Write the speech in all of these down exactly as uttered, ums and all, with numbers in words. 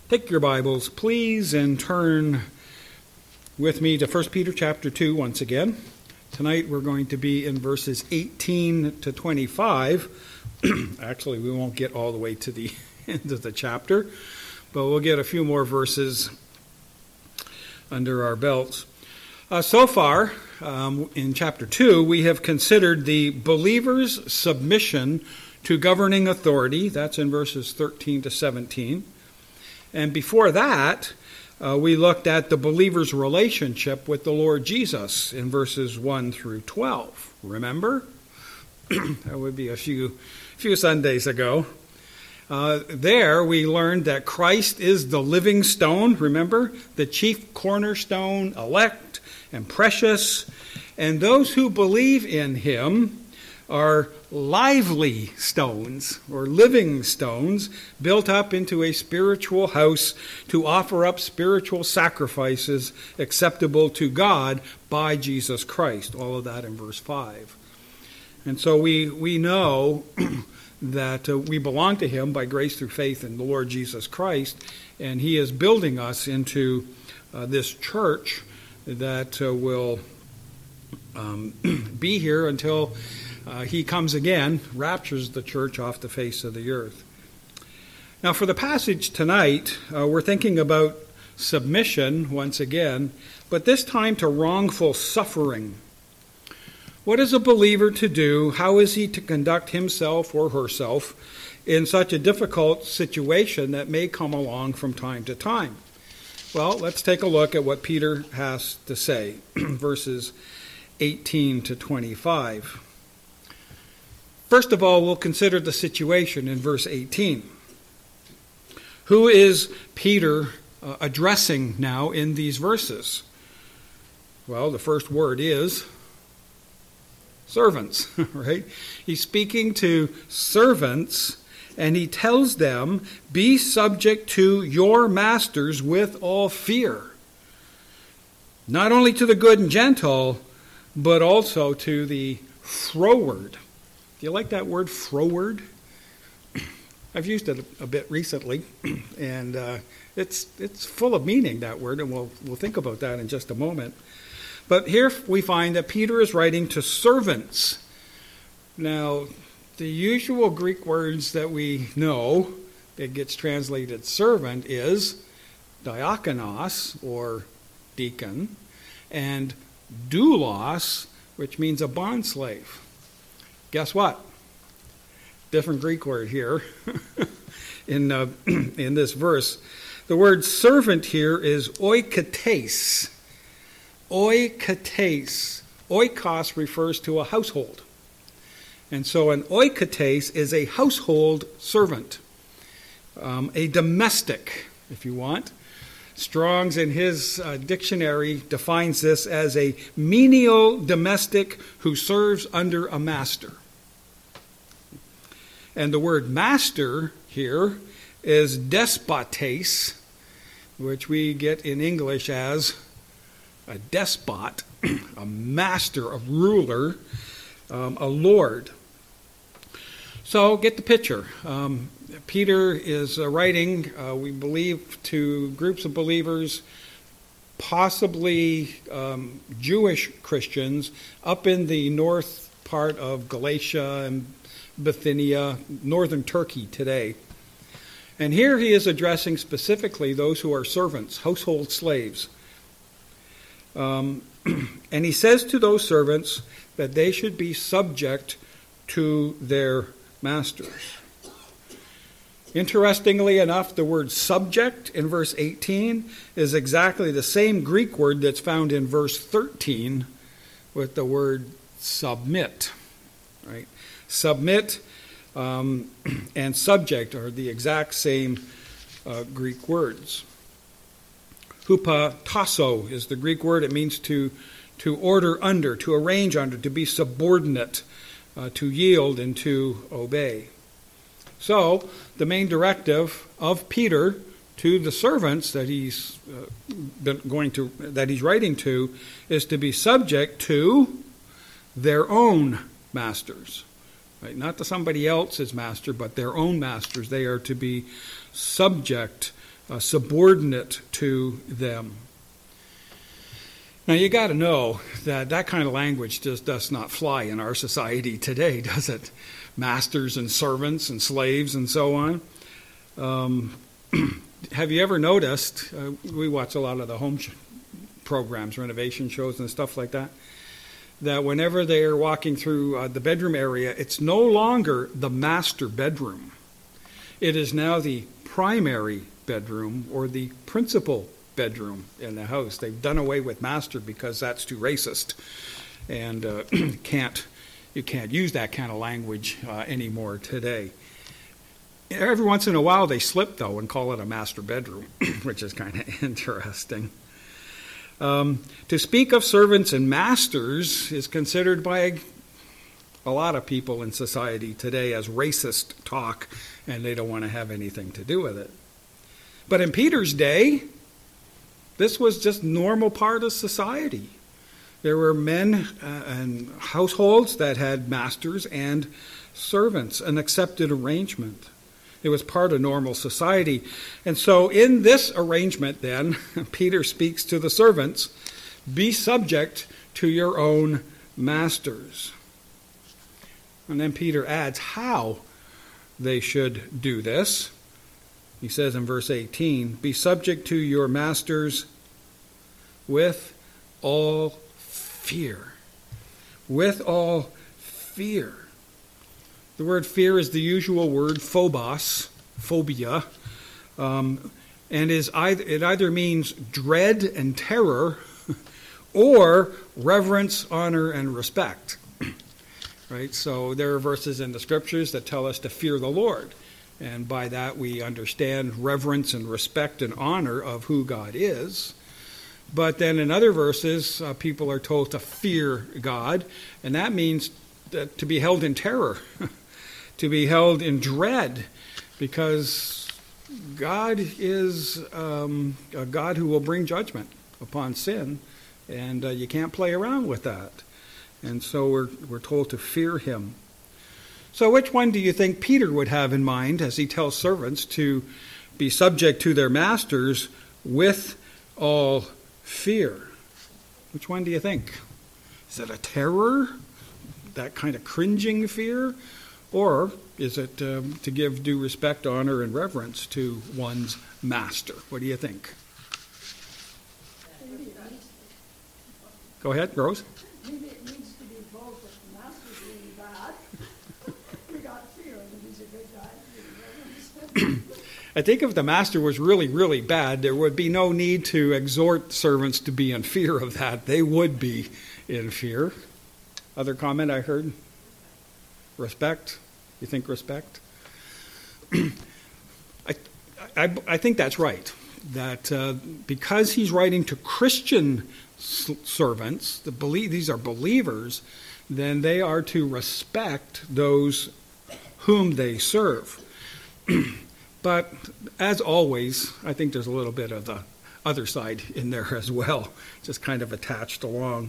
Take your Bibles, please, and turn with me to First Peter chapter two once again. Tonight we're going to be in verses eighteen to twenty-five. Actually, we won't get all the way to the end of the chapter, but we'll get a few more verses under our belts. Uh, so far, um, in chapter two, we have considered the believer's submission to governing authority. That's in verses thirteen to seventeen. And before that, uh, we looked at the believer's relationship with the Lord Jesus in verses one through twelve. Remember? That would be a few, few Sundays ago. Uh, there we learned that Christ is the living stone, remember? The chief cornerstone, elect and precious. And those who believe in him are lively stones or living stones built up into a spiritual house to offer up spiritual sacrifices acceptable to God by Jesus Christ. All of that in verse five. And so we, we know that uh, we belong to him by grace through faith in the Lord Jesus Christ, and he is building us into uh, this church that uh, will um, be here until Uh, he comes again, raptures the church off the face of the earth. Now, for the passage tonight, uh, we're thinking about submission once again, but this time to wrongful suffering. What is a believer to do? How is he to conduct himself or herself in such a difficult situation that may come along from time to time? Well, let's take a look at what Peter has to say, verses eighteen to twenty-five. First of all, we'll consider the situation in verse eighteen. Who is Peter uh, addressing now in these verses? Well, the first word is servants, right? He's speaking to servants, and he tells them, be subject to your masters with all fear. Not only to the good and gentle, but also to the froward. Do you like that word, froward? I've used it a bit recently, and uh, it's it's full of meaning, that word, and we'll we'll think about that in just a moment. But here we find that Peter is writing to servants. Now, the usual Greek words that we know that gets translated servant is diakonos, or deacon, and doulos, which means a bondslave. Guess what? Different Greek word here in uh, in this verse. The word servant here is oikotes. Oikotes. Oikos refers to a household. And so an oikotes is a household servant, um, a domestic, if you want. Strong's in his uh, dictionary defines this as a menial domestic who serves under a master. And the word master here is despotes, which we get in English as a despot, a master, a ruler, um, a lord. So get the picture. Um, Peter is uh, writing, uh, we believe, to groups of believers, possibly um, Jewish Christians, up in the north part of Galatia and Bithynia, northern Turkey today. And here he is addressing specifically those who are servants, household slaves. Um, and he says to those servants that they should be subject to their masters. Interestingly enough, the word subject in verse eighteen is exactly the same Greek word that's found in verse thirteen with the word submit. Right? Submit um, and subject are the exact same uh, Greek words. Hupatasso is the Greek word. It means to, to order under, to arrange under, to be subordinate, uh, to yield and to obey. So, the main directive of Peter to the servants that he's uh, been going to, that he's writing to, is to be subject to their own masters. Right? Not to somebody else's master, but their own masters. They are to be subject uh, subordinate to them. Now, you got to know that that kind of language just does not fly in our society today, does it? Masters and servants and slaves and so on. Um, have you ever noticed, uh, we watch a lot of the home sh- programs, renovation shows and stuff like that, that whenever they are walking through uh, the bedroom area, it's no longer the master bedroom. It is now the primary bedroom or the principal bedroom in the house. They've done away with master because that's too racist, and uh, can't you can't use that kind of language uh, anymore today. Every once in a while they slip though and call it a master bedroom, which is kind of interesting. Um, to speak of servants and masters is considered by a lot of people in society today as racist talk, and they don't want to have anything to do with it. But in Peter's day, this was just normal part of society. There were men uh, and households that had masters and servants, an accepted arrangement. It was part of normal society. And so in this arrangement then, Peter speaks to the servants, be subject to your own masters. And then Peter adds how they should do this. He says in verse eighteen, be subject to your masters with all fear. With all fear. The word fear is the usual word phobos, phobia, um, and is either, it either means dread and terror or reverence, honor, and respect. Right? So there are verses in the scriptures that tell us to fear the Lord. And by that we understand reverence and respect and honor of who God is. But then in other verses, uh, people are told to fear God, and that means that to be held in terror, to be held in dread, because God is um, a God who will bring judgment upon sin, and uh, you can't play around with that. And so we're we're told to fear him. So which one do you think Peter would have in mind as he tells servants to be subject to their masters with all fear? Which one do you think? Is it a terror, that kind of cringing fear? Or is it um, to give due respect, honor, and reverence to one's master? What do you think? Go ahead, Rose. Maybe it needs to be both. If the master's really bad, we got fear, and he's a good guy. I think if the master was really, really bad, there would be no need to exhort servants to be in fear of that. They would be in fear. Other comment I heard? Respect? You think respect? I, I, I think that's right. That uh, because he's writing to Christian servants, the belie- these are believers, then they are to respect those whom they serve. But as always, I think there's a little bit of the other side in there as well, just kind of attached along.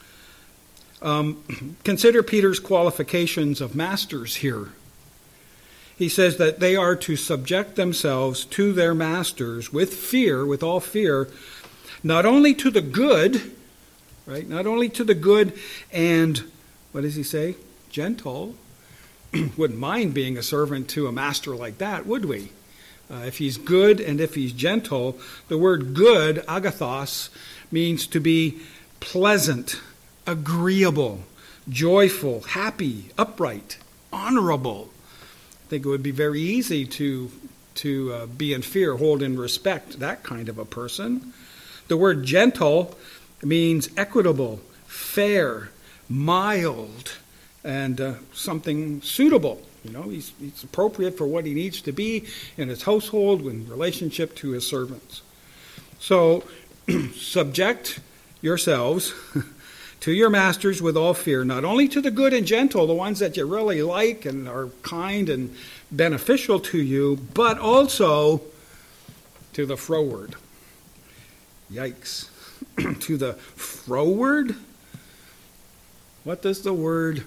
Um, consider Peter's qualifications of masters here. He says that they are to subject themselves to their masters with fear, with all fear, not only to the good, right? Not only to the good and, what does he say? Gentle. Wouldn't mind being a servant to a master like that, would we? Uh, if he's good and if he's gentle, the word good, agathos, means to be pleasant, agreeable, joyful, happy, upright, honorable. I think it would be very easy to, to uh, be in fear, hold in respect that kind of a person. The word gentle means equitable, fair, mild, and uh, something suitable. You know, he's, he's appropriate for what he needs to be in his household in relationship to his servants. So, subject yourselves to your masters with all fear, not only to the good and gentle, the ones that you really like and are kind and beneficial to you, but also to the froward. Yikes. To the froward? What does the word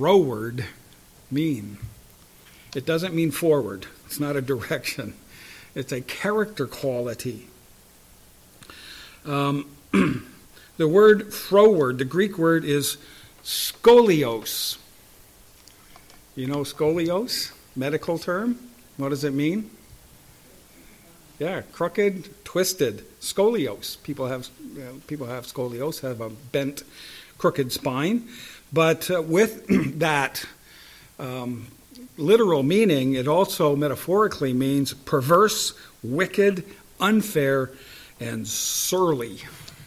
froward mean? It doesn't mean forward. It's not a direction. It's a character quality. Um, the word froward, the Greek word is scolios. You know scolios, medical term? What does it mean? Yeah, crooked, twisted, scolios. People have you know, people have scolios, have a bent, crooked spine. But uh, with that um, literal meaning, it also metaphorically means perverse, wicked, unfair, and surly.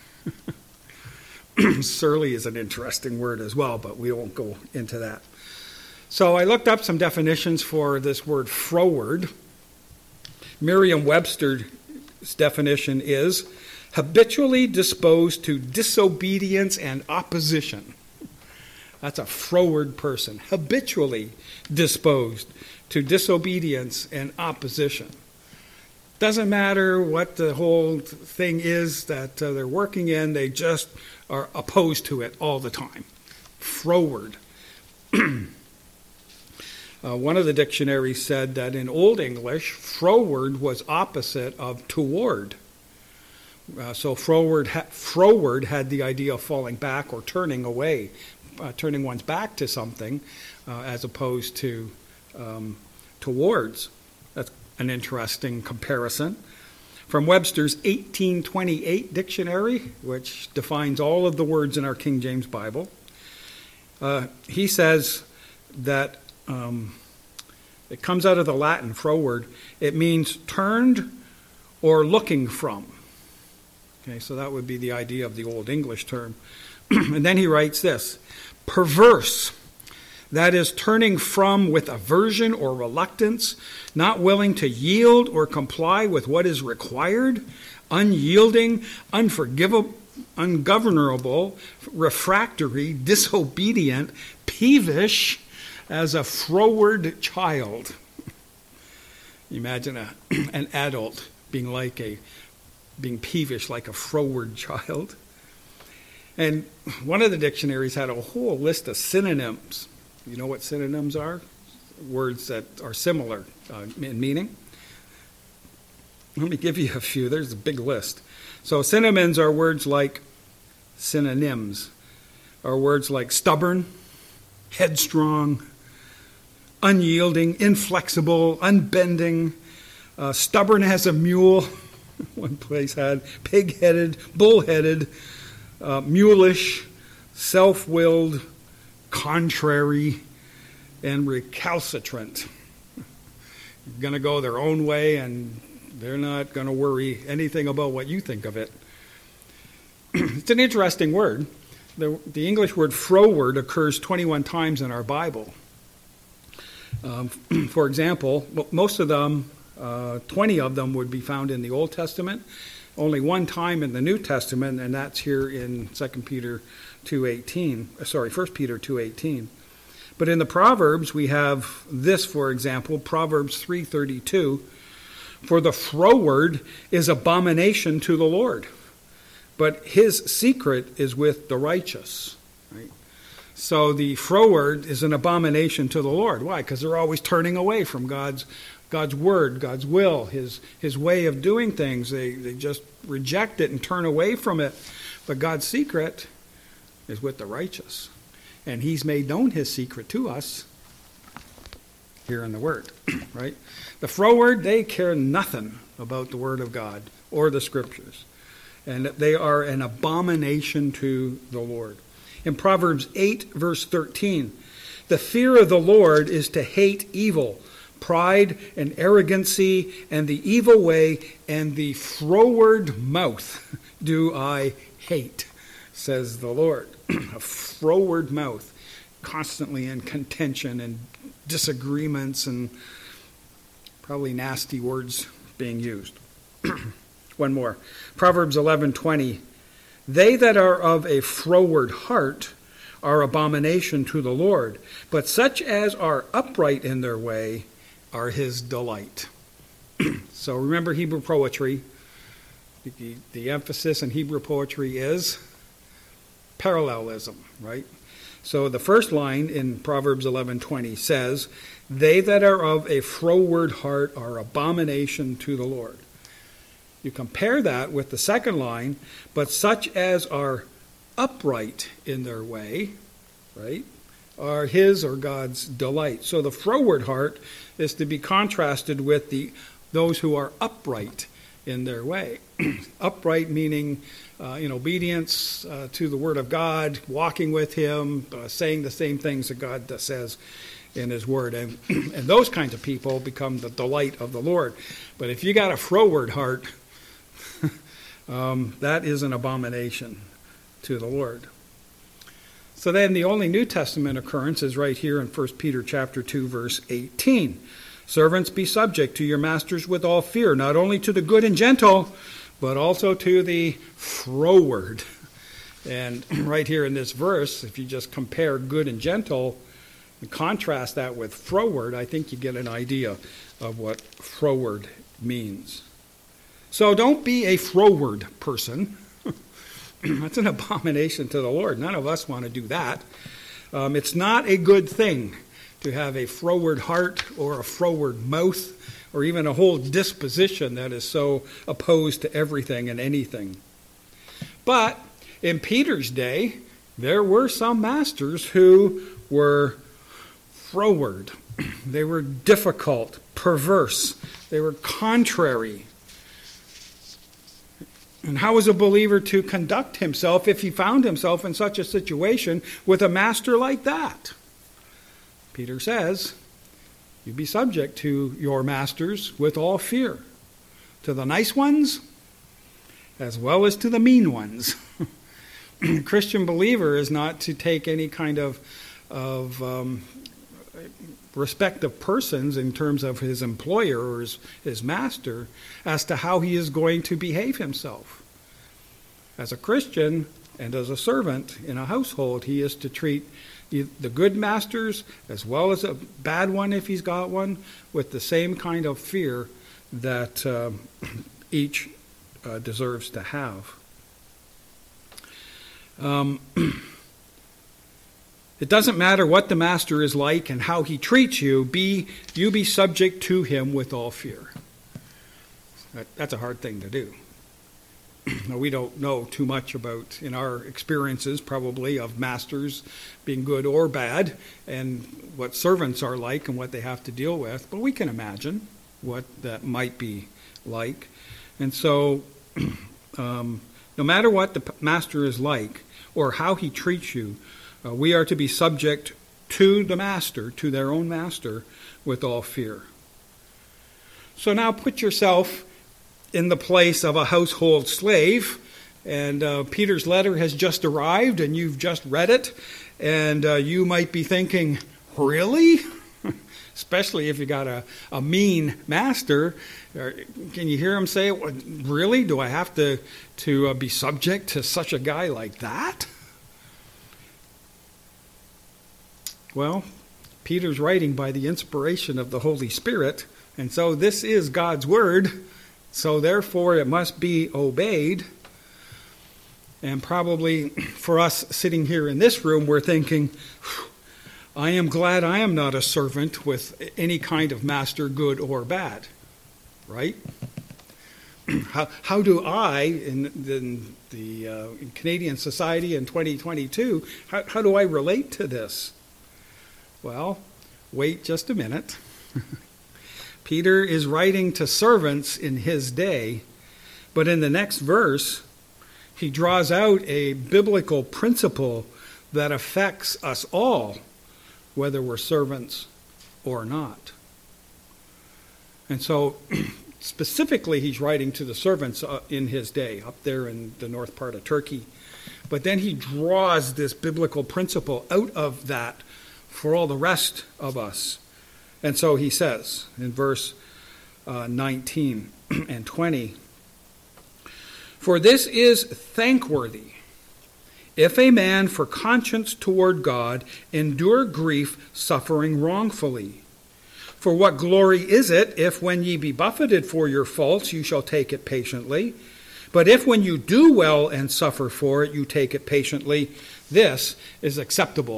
Surly is an interesting word as well, but we won't go into that. So I looked up some definitions for this word froward. Merriam-Webster's definition is habitually disposed to disobedience and opposition. That's a froward person, habitually disposed to disobedience and opposition. Doesn't matter what the whole thing is that uh, they're working in, they just are opposed to it all the time. Froward. Uh, one of the dictionaries said that in Old English, froward was opposite of toward. Uh, so froward, ha- froward had the idea of falling back or turning away, uh, turning one's back to something, uh, as opposed to um, towards. That's an interesting comparison. From Webster's eighteen twenty-eight dictionary, which defines all of the words in our King James Bible, uh, he says that Um, it comes out of the Latin, froward. It means turned or looking from. Okay, so that would be the idea of the Old English term. And then he writes this, perverse, that is turning from with aversion or reluctance, not willing to yield or comply with what is required, unyielding, unforgivable, ungovernable, refractory, disobedient, peevish, as a froward child. Imagine a, an adult being like a, being peevish like a froward child. And one of the dictionaries had a whole list of synonyms. You know what synonyms are? Words that are similar uh, in meaning. Let me give you a few. There's a big list. So synonyms are words like, synonyms are words like stubborn, headstrong, unyielding, inflexible, unbending, uh, stubborn as a mule. One place had pig-headed, bull-headed, uh, mulish, self-willed, contrary, and recalcitrant. You're going to go their own way, and they're not going to worry anything about what you think of it. It's an interesting word. The, the English word froward occurs twenty-one times in our Bible. Um, for example, most of them, uh, twenty of them would be found in the Old Testament, only one time in the New Testament, and that's here in Second Peter two eighteen, sorry, First Peter two eighteen. But in the Proverbs, we have this, for example, Proverbs three thirty-two, for the froward is abomination to the Lord, but his secret is with the righteous. Right? So the froward is an abomination to the Lord. Why? Because they're always turning away from God's God's word, God's will, his his way of doing things. They they just reject it and turn away from it. But God's secret is with the righteous. And he's made known his secret to us here in the word. Right? The froward, they care nothing about the word of God or the scriptures. And they are an abomination to the Lord. In Proverbs eight, verse thirteen, the fear of the Lord is to hate evil, pride and arrogancy, and the evil way, and the froward mouth do I hate, says the Lord. A froward mouth, constantly in contention and disagreements and probably nasty words being used. One more. Proverbs eleven twenty. They that are of a froward heart are abomination to the Lord, but such as are upright in their way are his delight. So remember Hebrew poetry. The, the emphasis in Hebrew poetry is parallelism, right? So the first line in Proverbs eleven twenty says, "They that are of a froward heart are abomination to the Lord." You compare that with the second line, "But such as are upright in their way," right, "are his," or God's, "delight." So the froward heart is to be contrasted with the those who are upright in their way. Upright meaning uh, in obedience uh, to the Word of God, walking with Him, uh, saying the same things that God says in His Word. And, and those kinds of people become the delight of the Lord. But if you got a froward heart, um, that is an abomination to the Lord. So then the only New Testament occurrence is right here in First Peter chapter two, verse eighteen. "Servants, be subject to your masters with all fear, not only to the good and gentle, but also to the froward." And right here in this verse, if you just compare good and gentle and contrast that with froward, I think you get an idea of what froward means. So don't be a froward person. That's an abomination to the Lord. None of us want to do that. Um, it's not a good thing to have a froward heart or a froward mouth or even a whole disposition that is so opposed to everything and anything. But in Peter's day, there were some masters who were froward. They were difficult, perverse. They were contrary. And how is a believer to conduct himself if he found himself in such a situation with a master like that? Peter says, you be subject to your masters with all fear, to the nice ones as well as to the mean ones. A Christian believer is not to take any kind of, of um, respect of persons in terms of his employer or his, his master as to how he is going to behave himself. As a Christian and as a servant in a household, he is to treat the good masters as well as a bad one if he's got one with the same kind of fear that uh, each uh, deserves to have. Um, it doesn't matter what the master is like and how he treats you, be you be subject to him with all fear. That, that's a hard thing to do. Now, we don't know too much about, in our experiences probably, of masters being good or bad and what servants are like and what they have to deal with, but we can imagine what that might be like. And so um, no matter what the master is like or how he treats you, uh, we are to be subject to the master, to their own master, with all fear. So now put yourself in the place of a household slave, and uh, Peter's letter has just arrived and you've just read it, and uh, you might be thinking, really? Especially if you got a, a mean master. Can you hear him say, really? Do I have to, to uh, be subject to such a guy like that? Well, Peter's writing by the inspiration of the Holy Spirit, and so this is God's word. So therefore it must be obeyed. And probably for us sitting here in this room, we're thinking, I am glad I am not a servant with any kind of master, good or bad. Right? How, how do I, in, in the uh, in Canadian society in twenty twenty-two, how, how do I relate to this? Well, wait just a minute. Peter is writing to servants in his day, but in the next verse, he draws out a biblical principle that affects us all, whether we're servants or not. And so, specifically, he's writing to the servants in his day, up there in the north part of Turkey. But then he draws this biblical principle out of that for all the rest of us. And so he says in verse uh, nineteen and twenty, "For this is thankworthy, if a man for conscience toward God endure grief, suffering wrongfully. For what glory is it, if when ye be buffeted for your faults, you shall take it patiently? But if when you do well and suffer for it, you take it patiently, this is acceptable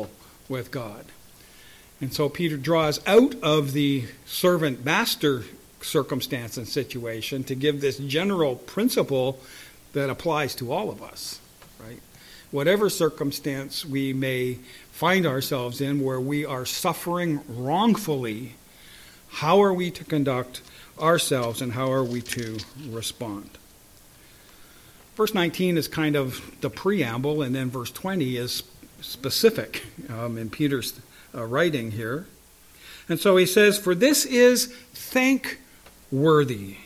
with God. And so Peter draws out of the servant-master circumstance and situation to give this general principle that applies to all of us, right? Whatever circumstance we may find ourselves in where we are suffering wrongfully, how are we to conduct ourselves and how are we to respond? Verse nineteen is kind of the preamble, and then verse twenty is specific um, in Peter's uh, writing here. And so he says, "For this is thankworthy."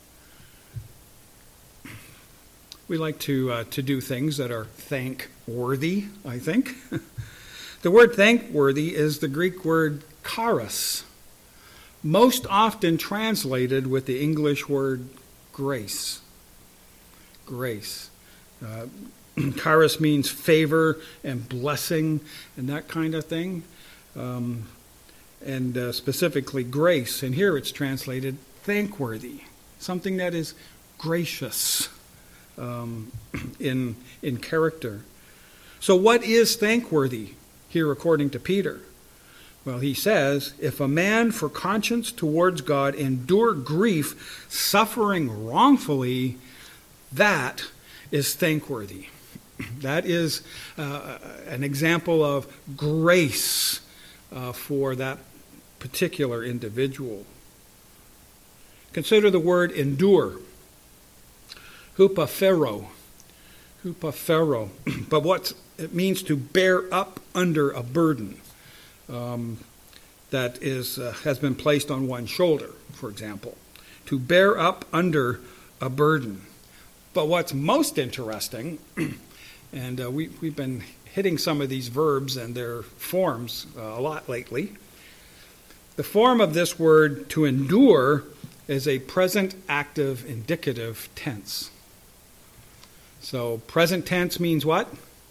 We like to uh, to do things that are thankworthy, I think. The word thankworthy is the Greek word charis, most often translated with the English word grace. Grace. Uh, charis means favor and blessing and that kind of thing. Um, and uh, specifically grace. And here it's translated thankworthy, something that is gracious um, in, in character. So what is thankworthy here according to Peter? Well, he says, if a man for conscience towards God endure grief, suffering wrongfully, that is thankworthy. That is uh, an example of grace uh, for that particular individual. Consider the word endure. Hupaphero. Hupaphero. But what it means to bear up under a burden um, that is uh, has been placed on one's shoulder, for example. To bear up under a burden. But what's most interesting, and uh, we, we've been hitting some of these verbs and their forms uh, a lot lately. The form of this word, to endure, is a present active indicative tense. So present tense means what?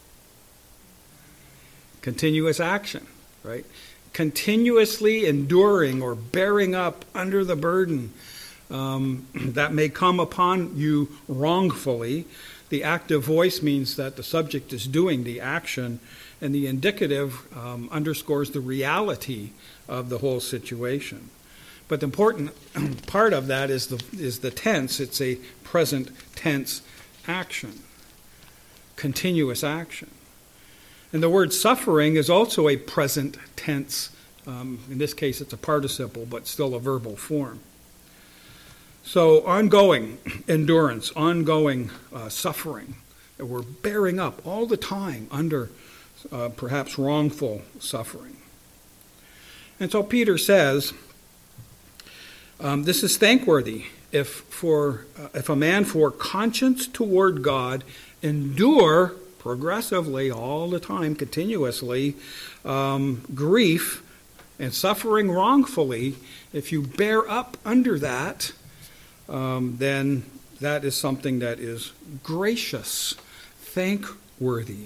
Continuous action, right? Continuously enduring or bearing up under the burden Um, that may come upon you wrongfully. The active voice means that the subject is doing the action, and the indicative um, underscores the reality of the whole situation. But the important part of that is the is the tense. It's a present tense action, continuous action. And the word suffering is also a present tense. Um, in this case, it's a participle, but still a verbal form. So ongoing endurance, ongoing uh, suffering. We're bearing up all the time under uh, perhaps wrongful suffering. And so Peter says, um, this is thankworthy if for uh, if a man for conscience toward God endure progressively all the time, continuously, um, grief and suffering wrongfully, if you bear up under that, Um, then that is something that is gracious, thankworthy.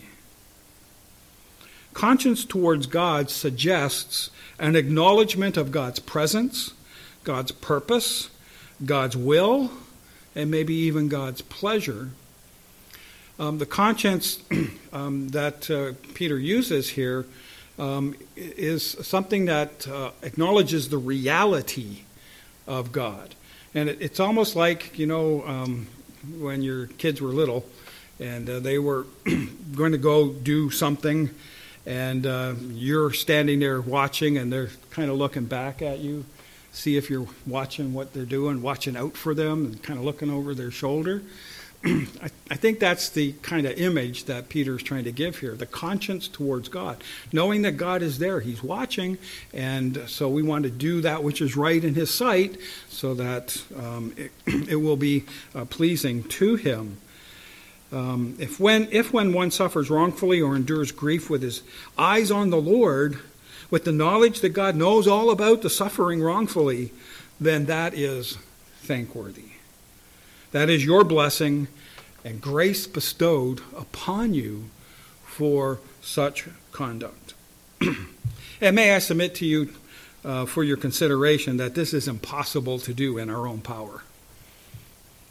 Conscience towards God suggests an acknowledgement of God's presence, God's purpose, God's will, and maybe even God's pleasure. Um, the conscience um, that uh, Peter uses here um, is something that uh, acknowledges the reality of God. And it, it's almost like, you know, um, when your kids were little and uh, they were going to go do something and uh, you're standing there watching and they're kind of looking back at you, see if you're watching what they're doing, watching out for them and kind of looking over their shoulder. I, I think that's the kind of image that Peter's trying to give here, the conscience towards God, knowing that God is there, he's watching, and so we want to do that which is right in his sight so that um, it, it will be uh, pleasing to him. Um, if when if when one suffers wrongfully or endures grief with his eyes on the Lord, with the knowledge that God knows all about the suffering wrongfully, then that is thankworthy. That is your blessing and grace bestowed upon you for such conduct. And may I submit to you uh, for your consideration that this is impossible to do in our own power.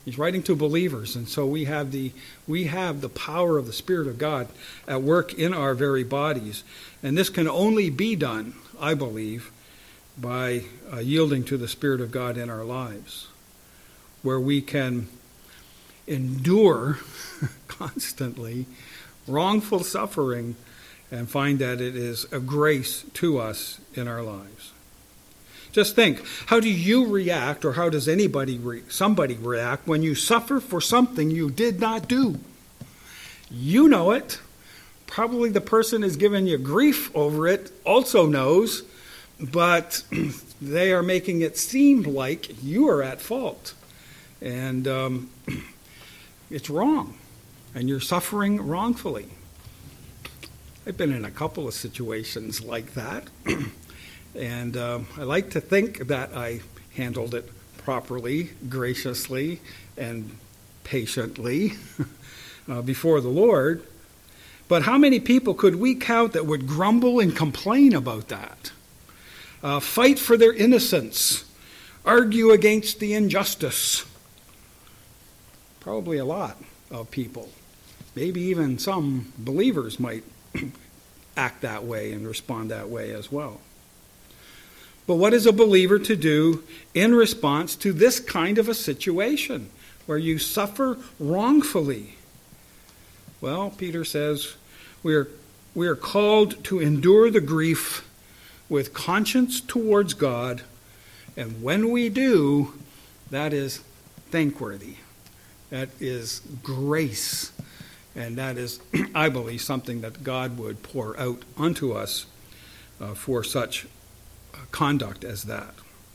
He's writing to believers, and so we have the we have the power of the Spirit of God at work in our very bodies. And this can only be done, I believe, by uh, yielding to the Spirit of God in our lives, where we can endure constantly wrongful suffering and find that it is a grace to us in our lives. Just think, how do you react, or how does anybody, re- somebody react when you suffer for something you did not do? You know it. Probably the person who's given you grief over it also knows, but they are making it seem like you are at fault. And um, it's wrong, and you're suffering wrongfully. I've been in a couple of situations like that. And um, I like to think that I handled it properly, graciously, and patiently uh, before the Lord. But how many people could we count that would grumble and complain about that? Uh, fight for their innocence, argue against the injustice. Probably a lot of people. Maybe even some believers might act that way and respond that way as well. But what is a believer to do in response to this kind of a situation where you suffer wrongfully? Well, Peter says we are, we are called to endure the grief with conscience towards God, and when we do, that is thankworthy. That is grace, and that is, I believe, something that God would pour out unto us uh, for such conduct as that.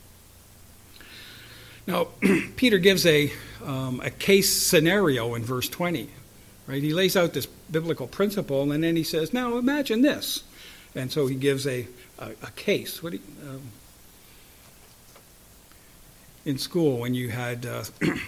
Now, Peter gives a um, a case scenario in verse twenty. Right? He lays out this biblical principle, and then he says, "Now imagine this," and so he gives a a, a case. What do you, um, in school when you had uh,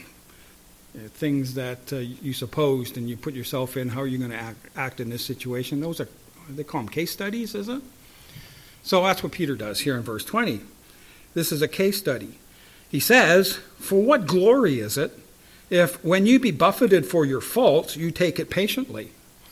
things that uh, you supposed and you put yourself in, how are you going to act, act in this situation? Those are, they call them case studies, is it? So that's what Peter does here in verse twenty. This is a case study. He says, "For what glory is it if when you be buffeted for your faults, you take it patiently?"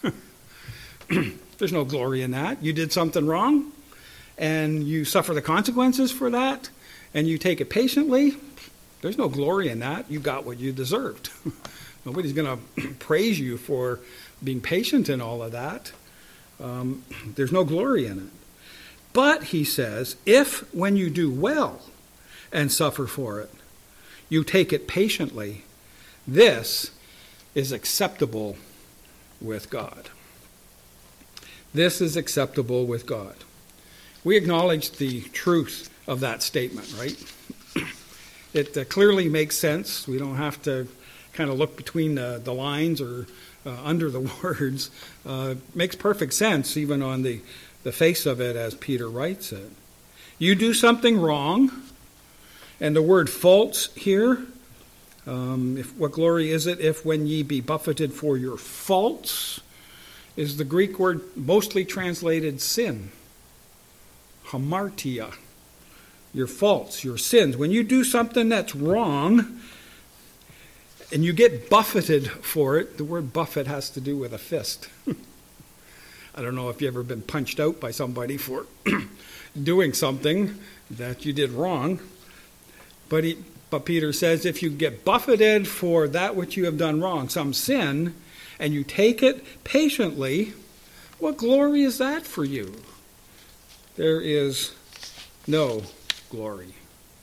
There's no glory in that. You did something wrong, and you suffer the consequences for that, and you take it patiently. There's no glory in that. You got what you deserved. Nobody's going to praise you for being patient in all of that. Um, there's no glory in it. But, he says, if when you do well and suffer for it, you take it patiently, this is acceptable with God. This is acceptable with God. We acknowledge the truth of that statement, right? It uh, clearly makes sense. We don't have to kind of look between the, the lines or uh, under the words. Uh, it makes perfect sense even on the the face of it as Peter writes it. You do something wrong, and the word faults here, um, if, what glory is it if when ye be buffeted for your faults, is the Greek word mostly translated sin. Hamartia. Your faults, your sins. When you do something that's wrong, and you get buffeted for it, the word buffet has to do with a fist. I don't know if you've ever been punched out by somebody for doing something that you did wrong. But, he, but Peter says if you get buffeted for that which you have done wrong, some sin, and you take it patiently, what glory is that for you? There is no glory.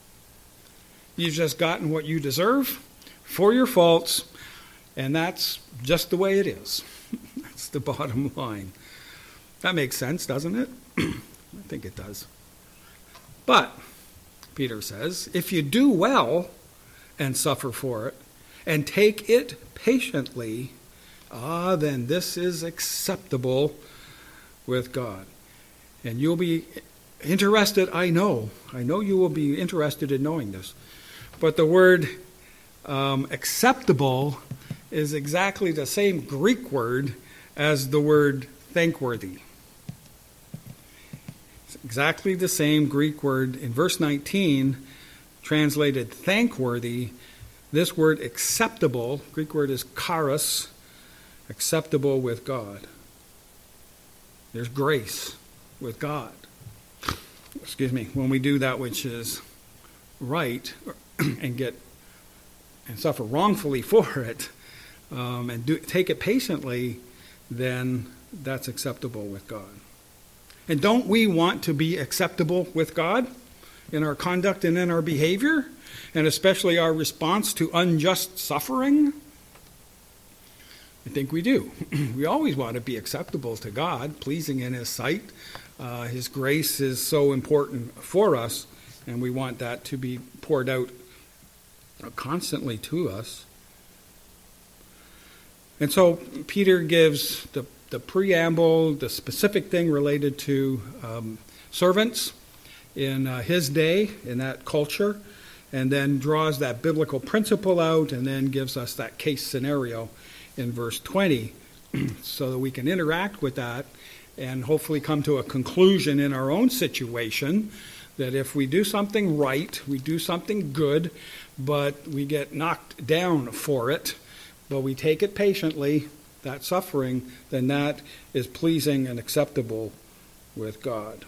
You've just gotten what you deserve for your faults, and that's just the way it is. That's the bottom line. That makes sense, doesn't it? I think it does. But, Peter says, if you do well and suffer for it, and take it patiently, ah, then this is acceptable with God. And you'll be interested, I know, I know you will be interested in knowing this. But the word um, acceptable is exactly the same Greek word as the word thankworthy. It's exactly the same Greek word in verse nineteen, translated thankworthy, This word acceptable, Greek word is charis, acceptable with God. There's grace with God. Excuse me, when we do that which is right and get and suffer wrongfully for it, um, and do, take it patiently, then that's acceptable with God. And don't we want to be acceptable with God in our conduct and in our behavior, and especially our response to unjust suffering? I think we do. We always want to be acceptable to God, pleasing in His sight. Uh, His grace is so important for us, and we want that to be poured out constantly to us. And so Peter gives the, the preamble, the specific thing related to um, servants in uh, his day, in that culture, and then draws that biblical principle out and then gives us that case scenario in verse twenty so that we can interact with that and hopefully come to a conclusion in our own situation that if we do something right, we do something good, but we get knocked down for it, but we take it patiently, that suffering, then that is pleasing and acceptable with God.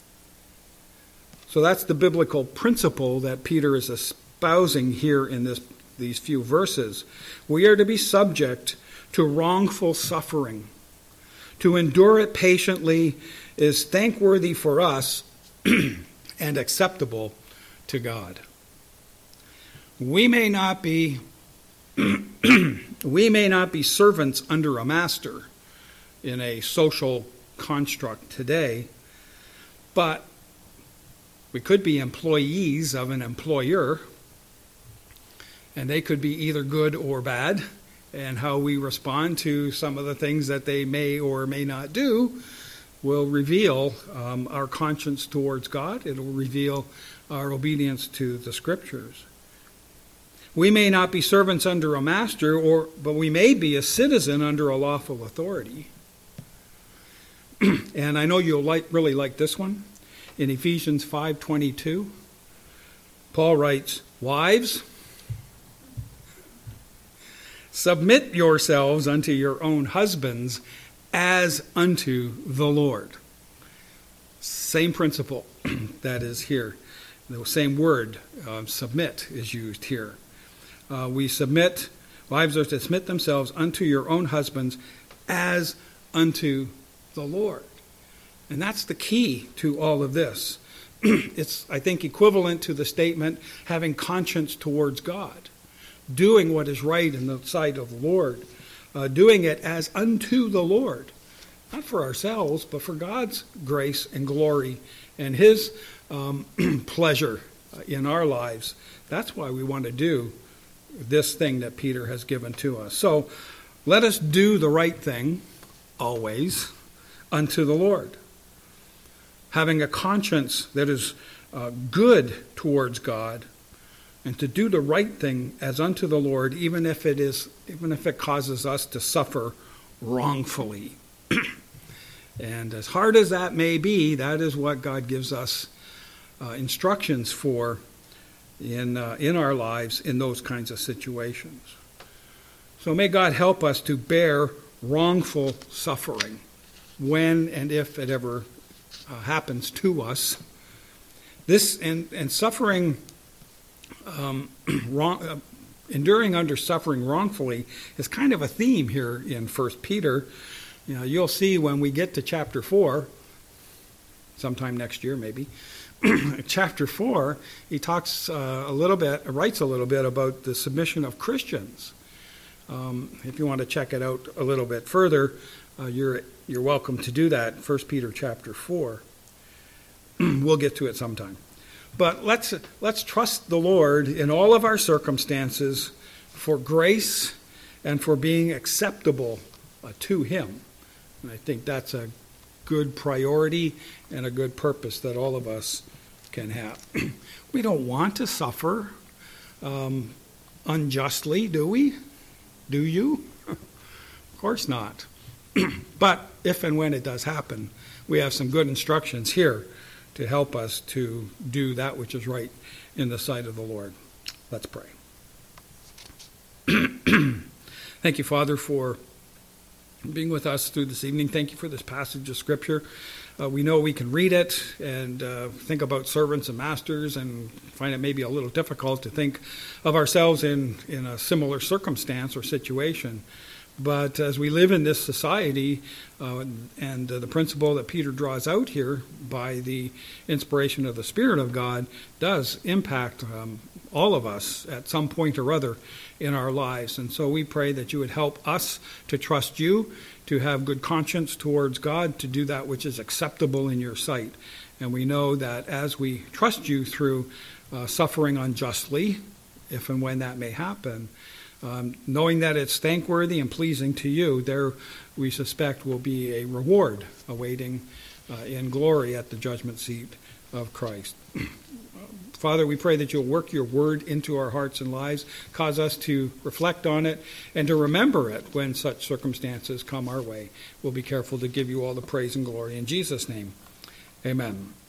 So that's the biblical principle that Peter is espousing here in this, these few verses. We are to be subject to wrongful suffering. To endure it patiently is thankworthy for us and acceptable to God. We may not be we may not be servants under a master in a social construct today, but we could be employees of an employer, and they could be either good or bad, and how we respond to some of the things that they may or may not do will reveal um, our conscience towards God. It will reveal our obedience to the Scriptures. We may not be servants under a master, or but we may be a citizen under a lawful authority. And I know you'll like, really like this one. In Ephesians five twenty-two, Paul writes, "Wives, submit yourselves unto your own husbands as unto the Lord." Same principle that is here. The same word, uh, submit, is used here. Uh, we submit, wives are to submit themselves unto your own husbands as unto the Lord. And that's the key to all of this. It's, I think, equivalent to the statement, having conscience towards God, doing what is right in the sight of the Lord, uh, doing it as unto the Lord, not for ourselves, but for God's grace and glory and His um, pleasure in our lives. That's why we want to do this thing that Peter has given to us. So let us do the right thing always unto the Lord, having a conscience that is uh, good towards God, and to do the right thing as unto the Lord, even if it is, even if it causes us to suffer wrongfully. And as hard as that may be, that is what God gives us uh, instructions for in uh, in our lives in those kinds of situations. So may God help us to bear wrongful suffering when and if it ever uh, happens to us. This and and suffering, um, wrong, uh, enduring under suffering wrongfully is kind of a theme here in First Peter. You know, you'll see when we get to chapter four, sometime next year maybe. Chapter four, he talks uh, a little bit, writes a little bit about the submission of Christians. Um, if you want to check it out a little bit further, uh, you're you're welcome to do that. First Peter chapter four. We'll get to it sometime. But let's let's trust the Lord in all of our circumstances for grace and for being acceptable uh, to Him. And I think that's a good priority and a good purpose that all of us can have. We don't want to suffer um, unjustly, do we? Do you? Of course not. But if and when it does happen, we have some good instructions here to help us to do that which is right in the sight of the Lord. Let's pray. Thank you, Father, for being with us through this evening. Thank you for this passage of Scripture. Uh, we know we can read it and uh, think about servants and masters and find it maybe a little difficult to think of ourselves in, in a similar circumstance or situation. But as we live in this society, uh, and uh, the principle that Peter draws out here by the inspiration of the Spirit of God does impact um, all of us at some point or other in our lives. And so we pray that you would help us to trust you, to have good conscience towards God, to do that which is acceptable in your sight. And we know that as we trust you through uh, suffering unjustly, if and when that may happen, Um, knowing that it's thankworthy and pleasing to you, there we suspect will be a reward awaiting uh, in glory at the judgment seat of Christ. Father, we pray that you'll work your word into our hearts and lives, cause us to reflect on it and to remember it when such circumstances come our way. We'll be careful to give you all the praise and glory. In Jesus' name, amen.